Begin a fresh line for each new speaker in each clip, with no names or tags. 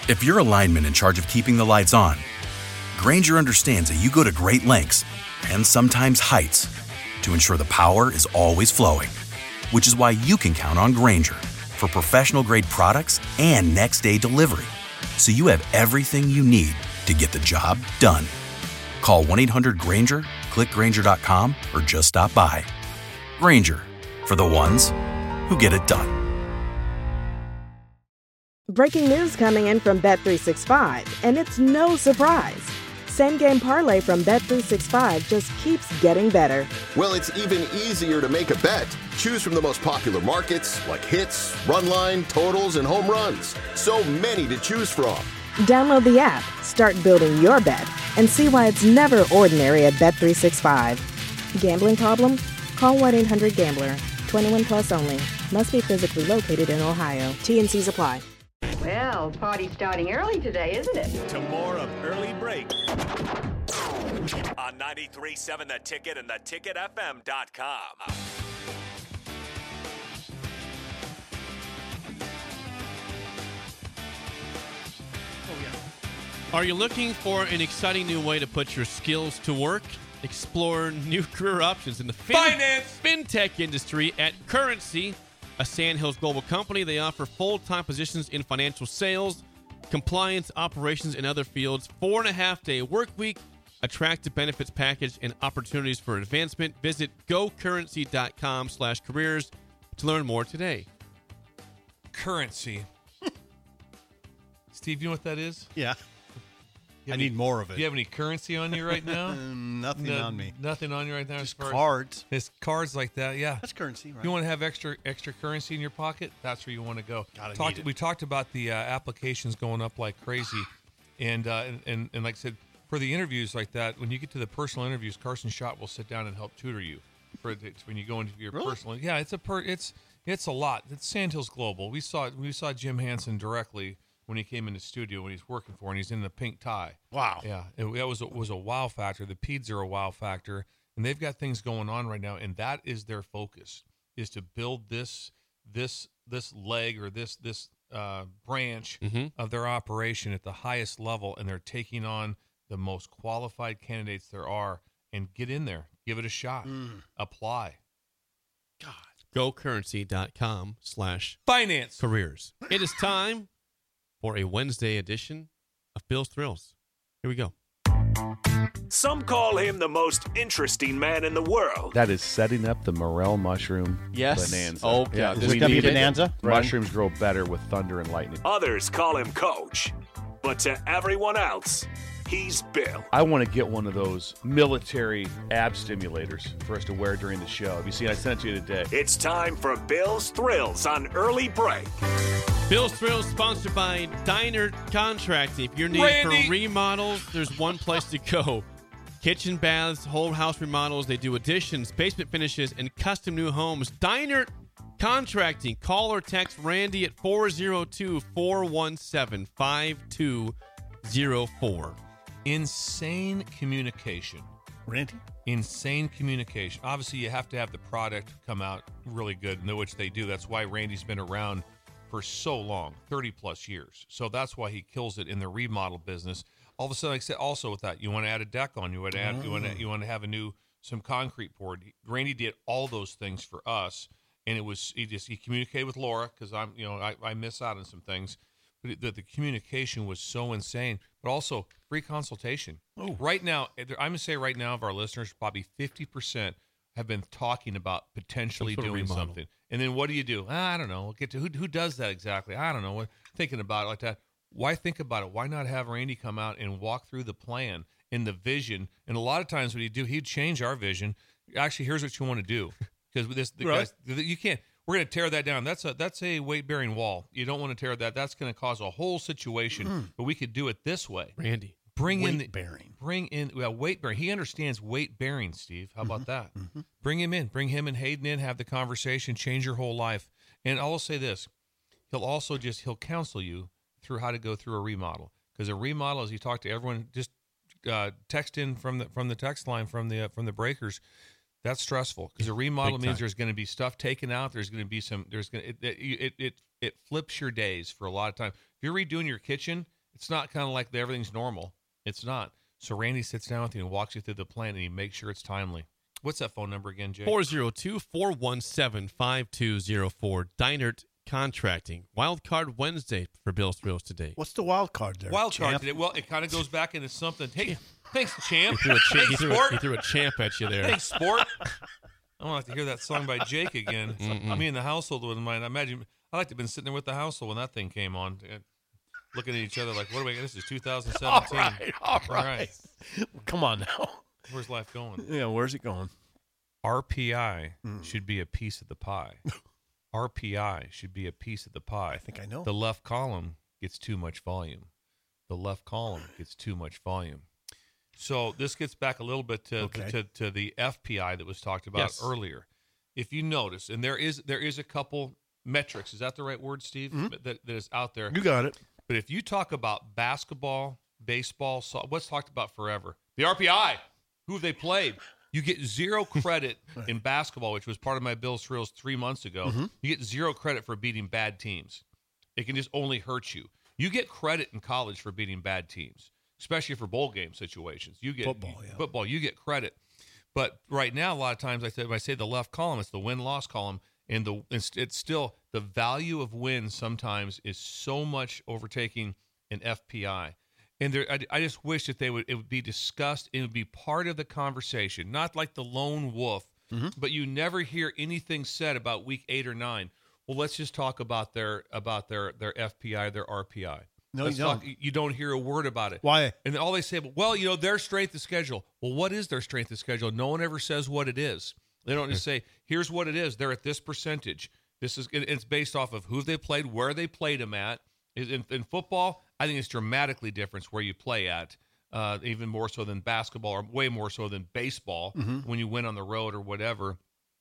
If you're a lineman in charge of keeping the lights on, Grainger understands that you go to great lengths and sometimes heights to ensure the power is always flowing, which is why you can count on Grainger for professional-grade products and next-day delivery, so you have everything you need to get the job done. Call 1-800-GRAINGER, click Grainger.com, or just stop by. Grainger, for the ones who get it done.
Breaking news coming in from Bet365, and it's no surprise. Same Game Parlay from Bet365 just keeps getting better.
Well, it's even easier to make a bet. Choose from the most popular markets like hits, run line, totals, and home runs. So many to choose from.
Download the app, start building your bet, and see why it's never ordinary at Bet365. Gambling problem? Call 1-800-GAMBLER. 21 plus only. Must be physically located in Ohio. T&Cs apply.
Well, party's starting early today, isn't it?
To more of Early Break on 93.7 The Ticket and theticketfm.com.
Are you looking for an exciting new way to put your skills to work? Explore new career options in the fintech industry at Currency, a Sandhills global company. They offer full-time positions in financial sales, compliance, operations, and other fields. 4.5-day work week, attractive benefits package, and opportunities for advancement. Visit gocurrency.com/careers to learn more today.
Currency. Steve, you know what that is?
Yeah. I need more of it.
Do you have any currency on you right now?
Nothing on me.
Nothing on you right now?
Just cards.
It's cards like that, yeah.
That's currency, right?
You want to have extra currency in your pocket? That's where you want to go. We talked about the applications going up like crazy. And like I said, for the interviews like that, when you get to the personal interviews, Carson Schott will sit down and help tutor you when you go into your personal. Yeah, it's a lot. It's Sandhills Global. We saw Jim Hansen directly when he came in the studio when he's working for, and he's in the pink tie.
Wow.
Yeah, that was a wow factor. The Peds are a wow factor, and they've got things going on right now, and that is their focus, is to build this leg or this branch of their operation at the highest level, and they're taking on the most qualified candidates there are, and get in there, give it a shot, apply.
God. GoCurrency.com/finance careers. It is time for a Wednesday edition of Bill's Thrills. Here we go.
Some call him the most interesting man in the world.
That is setting up the morel mushroom bonanza.
Oh,
yeah. Is it going to be bonanza?
Mushrooms grow better with thunder and lightning.
Others call him Coach. But to everyone else, he's Bill.
I want to get one of those military ab stimulators for us to wear during the show. Have you seen? I sent it to you today.
It's time for Bill's Thrills on Early Break.
Bill's Thrills sponsored by Diner Contracting. If you're needing for remodels, there's one place to go. Kitchen, baths, whole house remodels. They do additions, basement finishes, and custom new homes. Diner Contracting. Call or text Randy at 402-417-5204.
Insane communication.
Randy?
Insane communication. Obviously, you have to have the product come out really good, which they do. That's why Randy's been around for so long, 30 plus years. So that's why he kills it in the remodel business. All of a sudden, like I said, also with that, you want to add a deck on, you want to add, you want to have some concrete poured. Randy did all those things for us, and he communicated with Laura because I miss out on some things, but the communication was so insane. But also free consultation. Oh. Right now, I'm going to say right now of our listeners, probably 50% have been talking about potentially doing something. And then what do? I don't know. We'll get to who does that exactly. I don't know. Thinking about it like that. Why think about it? Why not have Randy come out and walk through the plan and the vision? And a lot of times what he'd change our vision. Actually, here's what you want to do. Because guys, you can't. We're going to tear that down. That's a weight-bearing wall. You don't want to tear that. That's going to cause a whole situation. But we could do it this way.
Randy.
Bring in
weight
bearing. He understands weight bearing, Steve. How about that? Bring him in. Bring him and Hayden in. Have the conversation. Change your whole life. And I'll say this: he'll counsel you through how to go through a remodel. Because a remodel, as you talk to everyone, just text in from the text line from the breakers. That's stressful because a remodel means there's going to be stuff taken out. There's going to be it flips your days for a lot of time. If you're redoing your kitchen It's not kind of like everything's normal. It's not. So Randy sits down with you and walks you through the plan, and he makes sure it's timely. What's that phone number again, Jay?
402-417-5204. Deinert Contracting. Wild Card Wednesday for Bill's Thrills today.
What's the wild card there?
Wild card today. Well, it kind of goes back into something. Hey, thanks, champ.
He threw a champ at you there.
Thanks, sport. I don't have to hear that song by Jake again. Me and the household wouldn't mind. I imagine I like to have been sitting there with the household when that thing came on, looking at each other like, what are we? This is 2017.
All right. Come on now.
Where's life going?
Yeah, where's it going?
RPI should be a piece of the pie. RPI should be a piece of the pie.
I think I know.
The left column gets too much volume. The left column gets too much volume. So this gets back a little bit to the FPI that was talked about earlier. If you notice, and there is a couple metrics. Is that the right word, Steve? That is out there.
You got it.
But if you talk about basketball, baseball, what's talked about forever? The RPI. Who they played. You get zero credit in basketball, which was part of my Bill's Thrills 3 months ago. You get zero credit for beating bad teams. It can just only hurt you. You get credit in college for beating bad teams, especially for bowl game situations. You get football, you get credit. But right now, a lot of times when I say the left column, it's the win-loss column, and it's still the value of wins sometimes is so much overtaking an FPI. And I just wish that it would be discussed. It would be part of the conversation, not like the lone wolf. But you never hear anything said about week 8 or 9. Well, let's just talk about their FPI, their RPI.
No, you don't.
You don't hear a word about it.
Why?
And all they say, well, their strength of schedule. Well, what is their strength of schedule? No one ever says what it is. They don't just say, here's what it is. They're at this percentage. It's based off of who they played, where they played them at. In football, I think it's dramatically different where you play at, even more so than basketball, or way more so than baseball when you win on the road or whatever.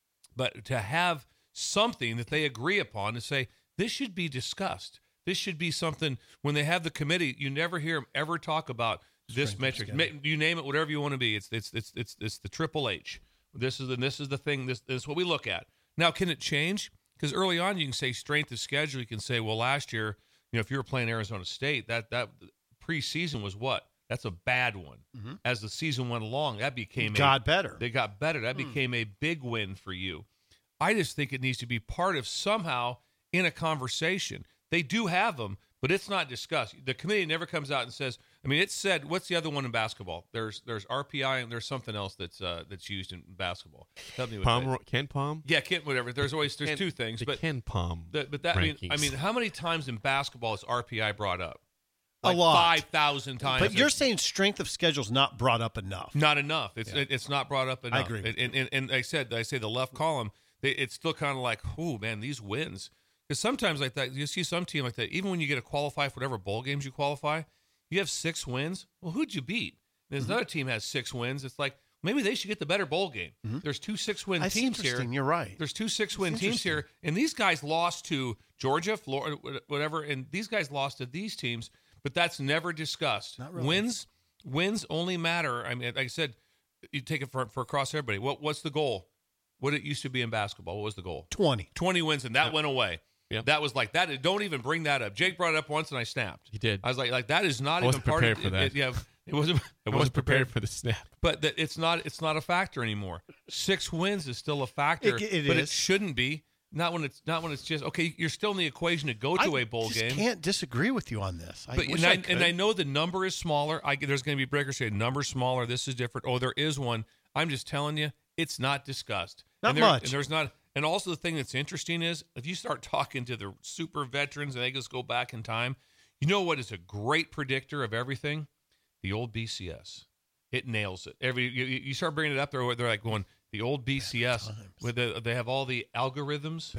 But to have something that they agree upon to say, this should be discussed. This should be something, when they have the committee, you never hear them ever talk about this metric. You name it, whatever you want to be. It's the Triple H. This is the thing. This is what we look at. Now, can it change? Because early on, you can say strength of schedule. You can say, well, last year, if you were playing Arizona State, that preseason was what? That's a bad one. As the season went along, that became
better.
They got better. That became a big win for you. I just think it needs to be part of somehow in a conversation. They do have them, but it's not discussed. The committee never comes out and says. It's said. What's the other one in basketball? There's RPI and there's something else that's used in basketball. Help me with that.
Ken Palm?
Yeah, whatever. There's two things. But
Ken Palm.
But that how many times in basketball is RPI brought up?
Like a lot.
5,000 times.
But you're saying strength of schedule is not brought up enough.
Not enough. It's not brought up enough.
I agree.
And I say the left column. It's still kind of like, oh man, these wins. Because sometimes like that, you see some team like that. Even when you get to qualify for whatever bowl games you qualify, you have 6 wins. Well, who'd you beat? There's another team has 6 wins. It's like maybe they should get the better bowl game. There's 2 6-win
That's
teams here.
You're right.
There's 2 6-win teams here, and these guys lost to Georgia, Florida, whatever. And these guys lost to these teams, but that's never discussed.
Not really.
Wins only matter. Like I said, you take it for across everybody. What's the goal? What it used to be in basketball. What was the goal?
20
wins, and that went away. Yep. That was like that. Don't even bring that up. Jake brought it up once, and I snapped.
He did.
I was like that is not
even
part of
for that.
It wasn't.
I wasn't prepared for the snap.
But it's not a factor anymore. 6 wins is still a factor, but it shouldn't be. Not when it's just okay. You're still in the equation to go to a bowl game.
I can't disagree with you on this.
And I know the number is smaller. There's going to be breakers saying number smaller. This is different. Oh, there is one. I'm just telling you, it's not discussed.
Not much.
And there's not. And also the thing that's interesting is if you start talking to the super veterans and they just go back in time, you know what is a great predictor of everything? The old BCS. It nails it. You start bringing it up, they're like going, the old BCS, where they have all the algorithms,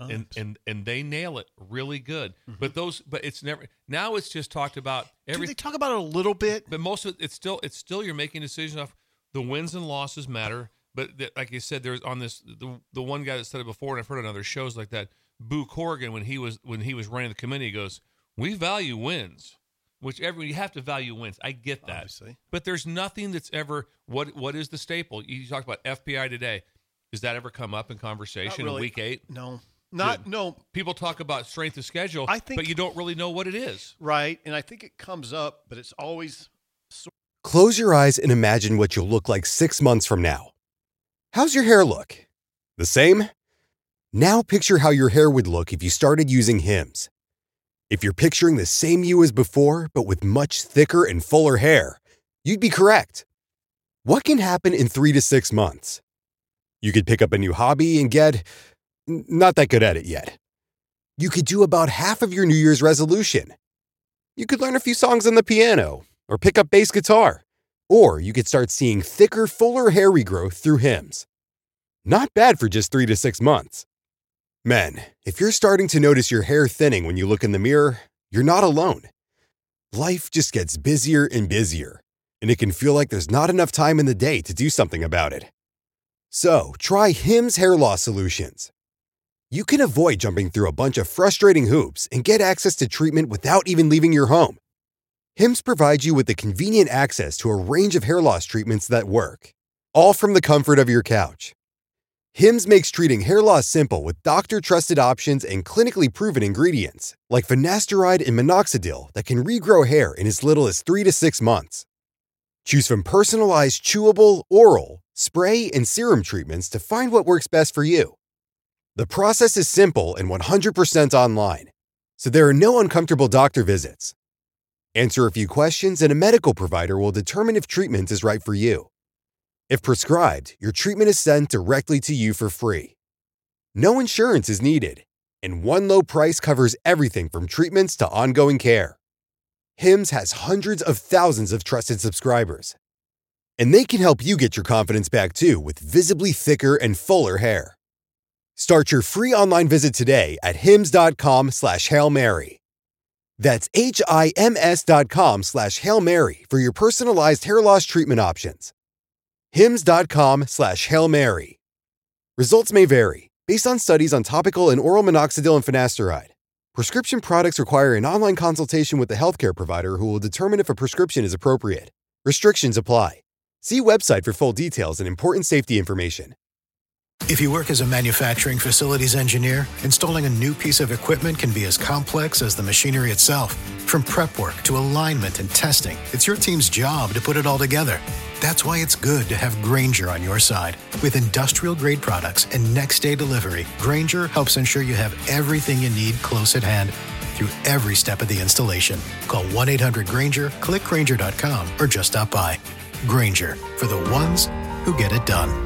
and they nail it really good. But it's never. Now it's just talked about.
They talk about it a little bit,
but most of it, it's still you're making decisions off the wins and losses matter. But like you said, there's on this the one guy that said it before, and I've heard on other shows like that. Boo Corrigan, when he was running the committee, he goes, "We value wins." You have to value wins. I get that.
Obviously.
But there's nothing that's ever what is the staple? You talked about FPI today. Does that ever come up in conversation in week 8?
No.
People talk about strength of schedule, but you don't really know what it is.
Right, and I think it comes up, but it's always...
Close your eyes and imagine what you'll look like 6 months from now. How's your hair look? The same? Now picture how your hair would look if you started using Hims. If you're picturing the same you as before, but with much thicker and fuller hair, you'd be correct. What can happen in 3 to 6 months? You could pick up a new hobby and get not that good at it yet. You could do about half of your New Year's resolution. You could learn a few songs on the piano or pick up bass guitar. Or you could start seeing thicker, fuller hair regrowth through Hims. Not bad for just 3 to 6 months. Men, if you're starting to notice your hair thinning when you look in the mirror, you're not alone. Life just gets busier and busier, and it can feel like there's not enough time in the day to do something about it. So, try Hims Hair Loss Solutions. You can avoid jumping through a bunch of frustrating hoops and get access to treatment without even leaving your home. Hims provides you with the convenient access to a range of hair loss treatments that work, all from the comfort of your couch. Hims makes treating hair loss simple with doctor-trusted options and clinically proven ingredients, like finasteride and minoxidil that can regrow hair in as little as 3 to 6 months. Choose from personalized chewable, oral, spray, and serum treatments to find what works best for you. The process is simple and 100% online, so there are no uncomfortable doctor visits. Answer a few questions and a medical provider will determine if treatment is right for you. If prescribed, your treatment is sent directly to you for free. No insurance is needed, and one low price covers everything from treatments to ongoing care. Hims has hundreds of thousands of trusted subscribers, and they can help you get your confidence back too with visibly thicker and fuller hair. Start your free online visit today at hims.com/Hail Mary. That's HIMS.com/Hail Mary for your personalized hair loss treatment options. Hims.com/Hail Mary. Results may vary based on studies on topical and oral minoxidil and finasteride. Prescription products require an online consultation with the healthcare provider who will determine if a prescription is appropriate. Restrictions apply. See website for full details and important safety information.
If you work as a manufacturing facilities engineer, installing a new piece of equipment can be as complex as the machinery itself. From prep work to alignment and testing, it's your team's job to put it all together. That's why it's good to have Grainger on your side. With industrial-grade products and next-day delivery, Grainger helps ensure you have everything you need close at hand through every step of the installation. Call 1-800-GRAINGER, click Grainger.com, or just stop by. Grainger, for the ones who get it done.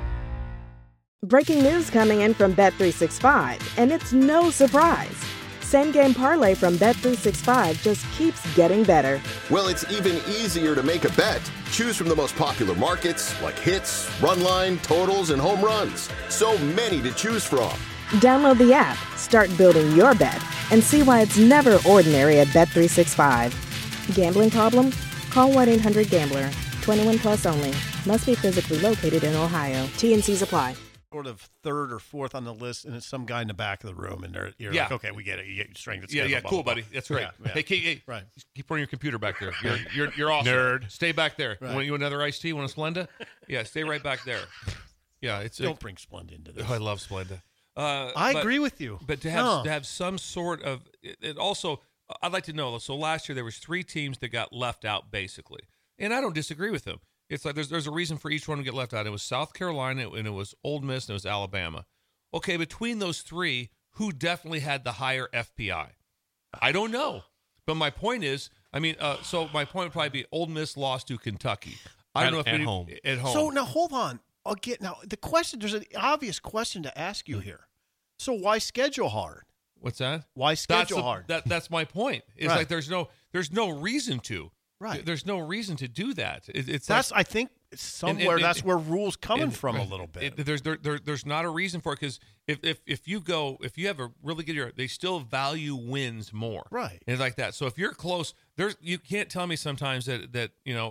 Breaking news coming in from Bet365, and it's no surprise. Same Game Parlay from Bet365 just keeps getting better.
Well, it's even easier to make a bet. Choose from the most popular markets like hits, run line, totals, and home runs. So many to choose from.
Download the app, start building your bet, and see why it's never ordinary at Bet365. Gambling problem? Call 1-800-GAMBLER. 21 plus only. Must be physically located in Ohio. T&Cs apply.
Sort of third or fourth on the list, and it's some guy in the back of the room, and you're
Yeah.
like, okay, we get it. You get your strength. It's
Yeah,
blah,
cool,
blah,
buddy.
blah.
That's great.
Yeah,
Hey, keep putting your computer back there. You're awesome.
Nerd.
Stay back there.
Right.
Want you another iced tea? Want a Splenda? Yeah, stay right back there. Yeah,
Don't bring Splenda into this.
Oh, I love Splenda.
I agree with you.
But to have some sort of it also, I'd like to know. So last year there was 3 teams that got left out basically, and I don't disagree with them. It's like there's a reason for each one to get left out. It was South Carolina, and it was Ole Miss, and it was Alabama. Okay, between those 3, who definitely had the higher FPI? I don't know. But my point is, so my point would probably be Ole Miss lost to Kentucky. I don't know if
at home.
At home.
So now hold on. The question. There's an obvious question to ask you here. So why schedule hard?
What's that?
Why schedule hard?
That's my point. It's
Right.
like there's no reason to.
Right.
There's no reason to do that.
I think somewhere that's where rules coming from a little bit.
There's not a reason for it because if you have a really good year, they still value wins more.
Right.
And it's like that. So if you're close, you can't tell me sometimes that a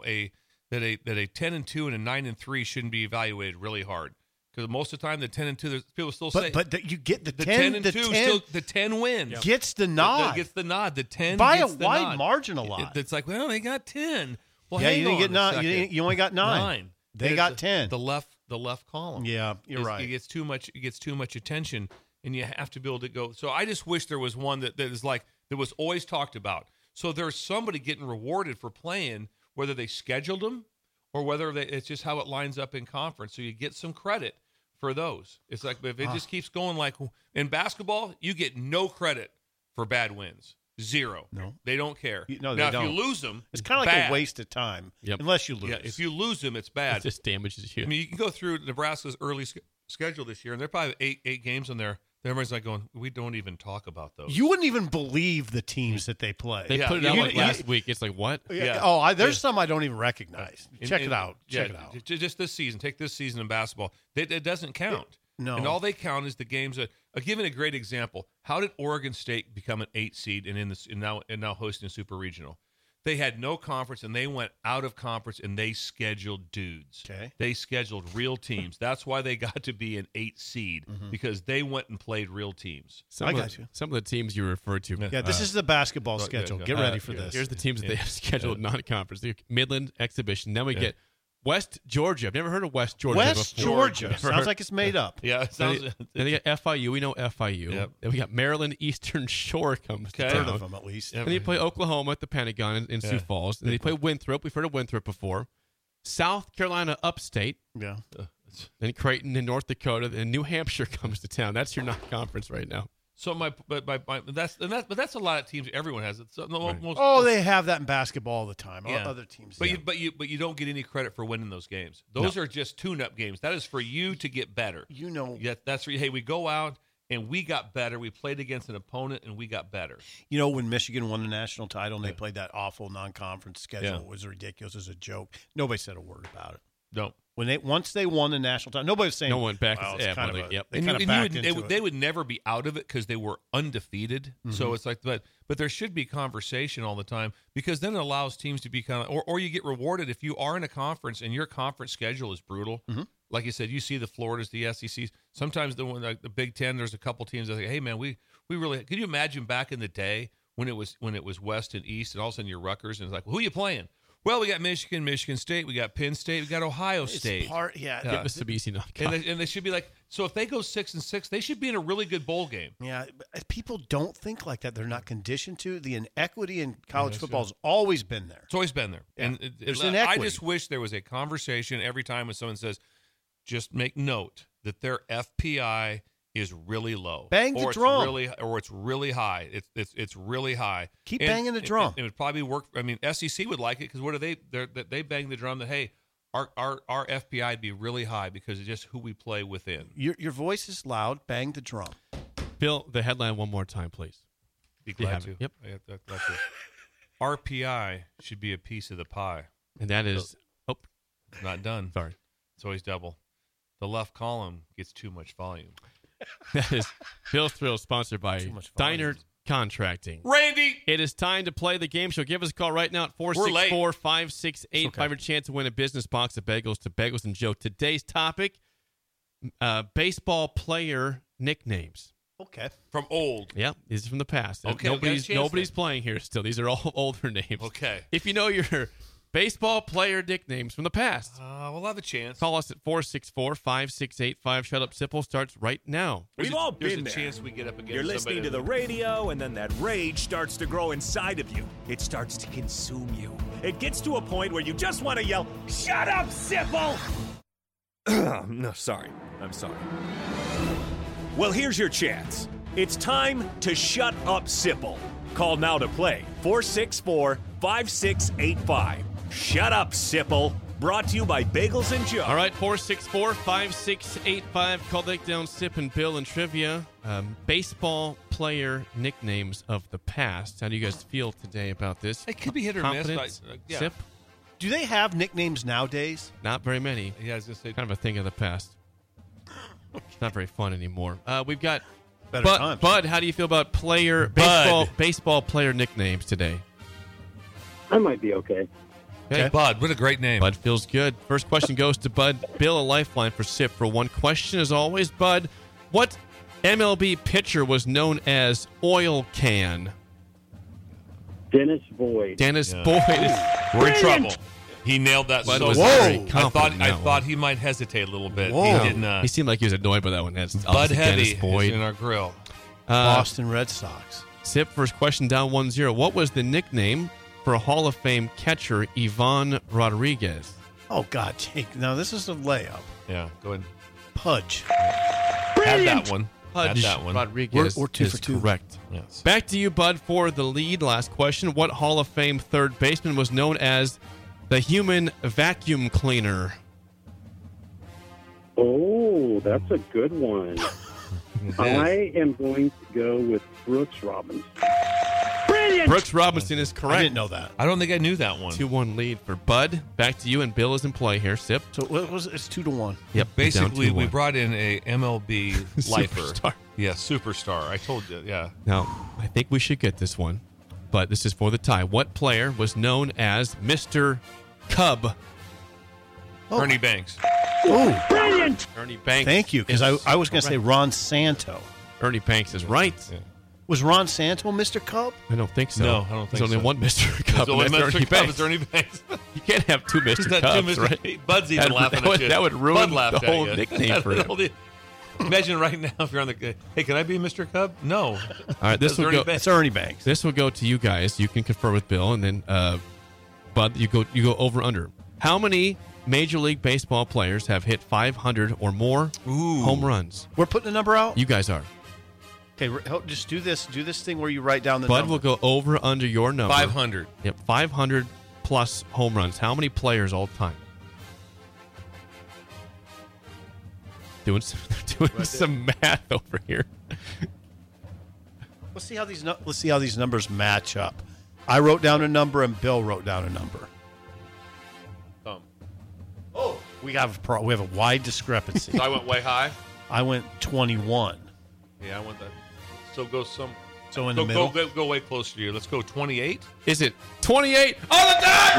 10-2 and a 9-3 shouldn't be evaluated really hard. Because most of the time, the 10-2, people still say.
But you get the
10-2, still the 10 wins.
Gets the nod.
Gets the nod. The 10
by
gets
a
the
wide
nod.
margin. A lot.
It's like, well, they got 10. Well,
yeah,
hang
you didn't
on
get
a
9.
second.
You only got 9. They got 10.
The left column.
Yeah, you're right.
It gets too much attention, and you have to be able to go. So I just wish there was one that is like that was always talked about. So there's somebody getting rewarded for playing, whether they scheduled them or whether it's just how it lines up in conference. So you get some credit for those. It's like if it just keeps going like in basketball, you get no credit for bad wins. Zero.
No.
They don't care.
No,
now,
they don't.
if you lose them,
It's kind of like a waste of time, unless you lose.
Yeah, if you lose them, it's bad.
It just damages you.
I mean, you can go through Nebraska's early schedule this year, and there are probably eight games in there. Everybody's like going, we don't even talk about those.
You wouldn't even believe the teams that they play.
They put it out like last week. It's like, what?
Yeah. Oh, there's some I don't even recognize. Check it out. Check it out.
Just this season. Take this season in basketball. It doesn't count.
No.
And all they count is the games that. Giving a great example. How did Oregon State become an 8 seed and now hosting a super regional? They had no conference, and they went out of conference, and they scheduled dudes.
Okay.
They scheduled real teams. That's why they got to be an 8 seed, because they went and played real teams.
Some of the teams you referred to.
Yeah, this is the basketball schedule. Get ready for this.
Here's the teams that they have scheduled non-conference. Midland Exhibition. Then we get West Georgia. I've never heard of West Georgia
West
before.
Georgia. Sounds like it's made up.
Yeah, it sounds.
Then they got FIU. We know FIU.
Yep.
Then we got Maryland Eastern Shore comes to
Heard
town.
of them at least.
Then you play Oklahoma at the Pentagon in Sioux Falls. And then you play Winthrop. We've heard of Winthrop before. South Carolina Upstate.
Yeah.
Then Creighton in North Dakota. And New Hampshire comes to town. That's your non-conference right now.
So that's a lot of teams. Everyone has it. So
they have that in basketball all the time.
Yeah.
Other teams,
but you don't get any credit for winning those games. Those are just tune-up games. That is for you to get better. That's for you. Hey, we go out and we got better. We played against an opponent and we got better.
You know, when Michigan won the national title and they played that awful non-conference schedule, it was ridiculous. It was a joke. Nobody said a word about it.
No.
Once they won the national title, nobody was saying.
No one back.
They would never be out of it because they were undefeated. Mm-hmm. So it's like, but there should be conversation all the time, because then it allows teams to be kind of, or you get rewarded if you are in a conference and your conference schedule is brutal. Mm-hmm. Like you said, you see the Floridas, the SECs. Sometimes the Big Ten, there's a couple teams that say, hey man, we really. Could you imagine back in the day when it was West and East, and all of a sudden you're Rutgers, and it's like, well, who are you playing? Well, we got Michigan, Michigan State, we got Penn State, we got Ohio State.
Give us some easy
and they should be like, so if they go 6-6, they should be in a really good bowl game.
Yeah, people don't think like that. They're not conditioned to. The inequity in college football has always been there.
It's always been there. Yeah. And
there's inequity.
I just wish there was a conversation every time when someone says, just make note that their FPI is really low.
Bang the drum.
Or it's really high. It's really high.
Keep banging the drum.
It would probably work. I mean, SEC would like it, because what are they bang the drum that, hey, our FPI would be really high because it's just who we play within.
Your voice is loud. Bang the drum.
Bill, the headline one more time, please.
Be glad to.
Yep.
RPI should be a piece of the pie.
And that is
not done.
Sorry.
It's always double. The left column gets too much volume.
That is Bill's Thrill, sponsored by Diner Contracting.
Randy!
It is time to play the game show. Give us a call right now at 464-5685. Your chance to win a business box of bagels to Bagels and Joe. Today's topic, baseball player nicknames.
Okay.
From old.
Yeah, these are from the past.
Okay.
Nobody's playing here still. These are all older names.
Okay.
If you know your baseball player nicknames from the past,
we'll have a chance.
Call us at 464-5685. Shut Up Sipple starts right now.
We've all been
there.
Chance
we get up against
You're listening to the radio, and then that rage starts to grow inside of you. It starts to consume you. It gets to a point where you just want to yell, "Shut up, Sipple!" No, sorry. I'm sorry. Well, here's your chance. It's time to shut up, Sipple. Call now to play. 464-5685. Shut up, Sipple. Brought to you by Bagels and Joe.
All right, 464-5685. Call Takedown Sip and Bill and Trivia. Baseball player nicknames of the past. How do you guys feel today about this?
It could be hit or miss.
Sip?
Do they have nicknames nowadays?
Not very many.
Yeah, I was going to say.
Kind of a thing of the past. It's not very fun anymore. We've got
times.
Bud, how do you feel about baseball player nicknames today?
I might be okay.
Okay.
Bud, what a great name.
Bud feels good. First question goes to Bud. Bill, a lifeline for Sip for one question as always. Bud, what MLB pitcher was known as Oil Can?
Dennis Boyd.
Dennis Boyd.
We're in trouble. He nailed that
Bud
so
was
well.
very
I
confident in that
thought he might hesitate a little bit.
Whoa.
He did not.
He seemed like he was annoyed by that one. That's
Bud
obviously
Heavy
Dennis Boyd.
is in our grill.
Boston Red Sox.
Sip, first question down 1-0. What was the nickname for Hall of Fame catcher Ivan Rodriguez?
Oh, God, Jake. Now, this is a layup.
Yeah, go ahead.
Pudge.
Had that one. Had
Pudge
that one.
Rodriguez
We're 2
is
for 2.
correct.
Yes.
Back to you, Bud, for the lead. Last question. What Hall of Fame third baseman was known as the human vacuum cleaner?
Oh, that's a good one. I am going to go with Brooks Robinson.
Brooks Robinson is correct.
I didn't know that.
I don't think I knew that one.
2-1 lead for Bud. Back to you, and Bill is in play here. Sip.
So what was it? It's 2-1.
Yep.
Basically,
down
we
2-1.
brought in a MLB lifer.
Superstar.
Yeah, superstar. I told you. Yeah.
Now, I think we should get this one, but this is for the tie. What player was known as Mr. Cub?
Ernie Banks.
Oh,
Brilliant!
Ernie Banks.
thank you, because
is
I was going to say
correct.
Ron Santo.
Ernie Banks is right.
Yeah.
Was Ron Santo Mr. Cub?
I don't think so.
No, I don't think
There's only
so.
one Mr. Cub,
There's
and
only
that's
Mr.
Ernie
Cub
Banks.
is Ernie Banks.
You can't have two Mr.
He's not
Cubs,
too
right?
Bud's even laughing at you.
That would ruin
Bud laughed
the
at
whole
you.
nickname for him.
Imagine right now if you're on the. Hey, can I be Mr. Cub? No.
All right, this
That's
will
Ernie
go.
Banks.
It's Ernie Banks.
This will go to you guys. You can confer with Bill, and then Bud, you go over under. How many Major League Baseball players have hit 500 or more home runs?
We're putting a number out?
You guys are.
Okay, just do this thing where you write down the
Bud
number.
will go over under your number.
500.
Yep, 500 plus home runs. How many players all time? Doing some math over here.
Let's see how these numbers match up. I wrote down a number and Bill wrote down a number. Oh, we have a wide discrepancy.
So I went way high.
I went 21.
Yeah, I went that. So go some.
So in the middle.
Go way closer to you. Let's go 28.
Is it 28 on the dot?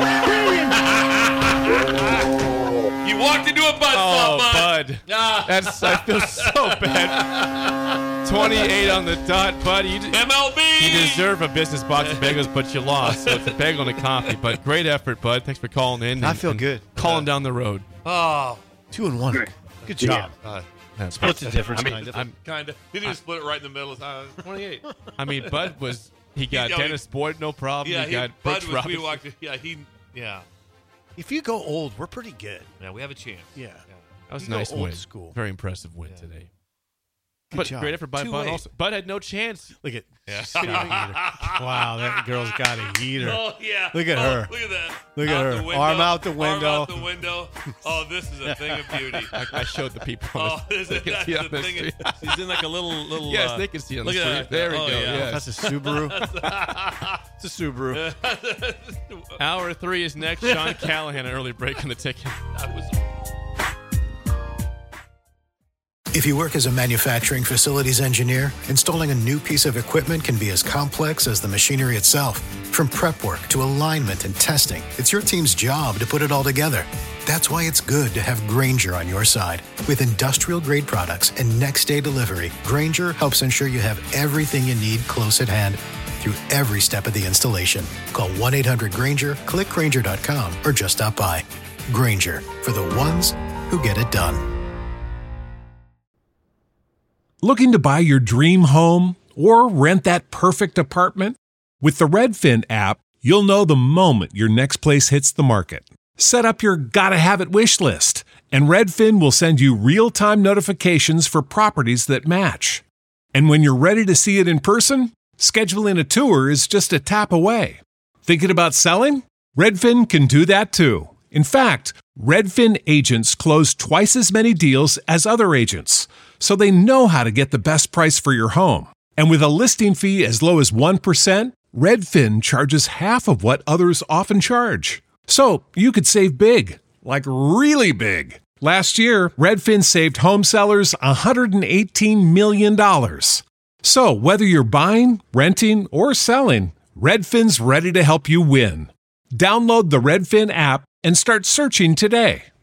You walked into a buzzsaw,
Bud. I feel so bad. 28 on the dot, Bud.
MLB.
You deserve a business box of bagels, but you lost. So it's a bagel and a coffee. But great effort, Bud. Thanks for calling in.
I feel good.
Calling down the road.
Oh,
2-1. Good job. Split the difference, kind of.
Kind of. He didn't split it right in the middle. 28.
I mean, Bud he got Dennis Boyd, no problem.
Yeah,
he got
Bud
Brooks
was.
Robinson.
We walked. Yeah.
If you go old, we're pretty good.
Yeah, we have a chance.
Yeah.
That was a
You go
nice
old
win.
school.
Very impressive win today.
Good
But
job.
great effort by Bud
2-8.
also. Bud had no chance.
Look at
Yeah.
wow, that girl's got a heater.
Oh yeah.
Look at her.
Look at that.
Look at her.
The window,
Arm out the window.
Arm out the window. Oh, this is a thing of beauty.
I showed the people.
Oh,
They can
that's
see
the
on the
thing.
street.
She's in like a little.
Yes, they can see on the
look at
street.
that.
There we
Oh,
go.
yeah.
Yes.
That's a Subaru. It's a Subaru.
Hour 3 is next. Sean Callahan, an early break on the ticket.
That was.
If you work as a manufacturing facilities engineer, installing a new piece of equipment can be as complex as the machinery itself. From prep work to alignment and testing, it's your team's job to put it all together. That's why it's good to have Grainger on your side. With industrial-grade products and next-day delivery, Grainger helps ensure you have everything you need close at hand through every step of the installation. Call 1-800-GRAINGER, click Grainger.com, or just stop by. Grainger, for the ones who get it done.
Looking to buy your dream home or rent that perfect apartment? With the Redfin app, you'll know the moment your next place hits the market. Set up your gotta-have-it wish list, and Redfin will send you real-time notifications for properties that match. And when you're ready to see it in person, scheduling a tour is just a tap away. Thinking about selling? Redfin can do that too. In fact, Redfin agents close twice as many deals as other agents, so they know how to get the best price for your home. And with a listing fee as low as 1%, Redfin charges half of what others often charge. So you could save big, like really big. Last year, Redfin saved home sellers $118 million. So whether you're buying, renting, or selling, Redfin's ready to help you win. Download the Redfin app and start searching today.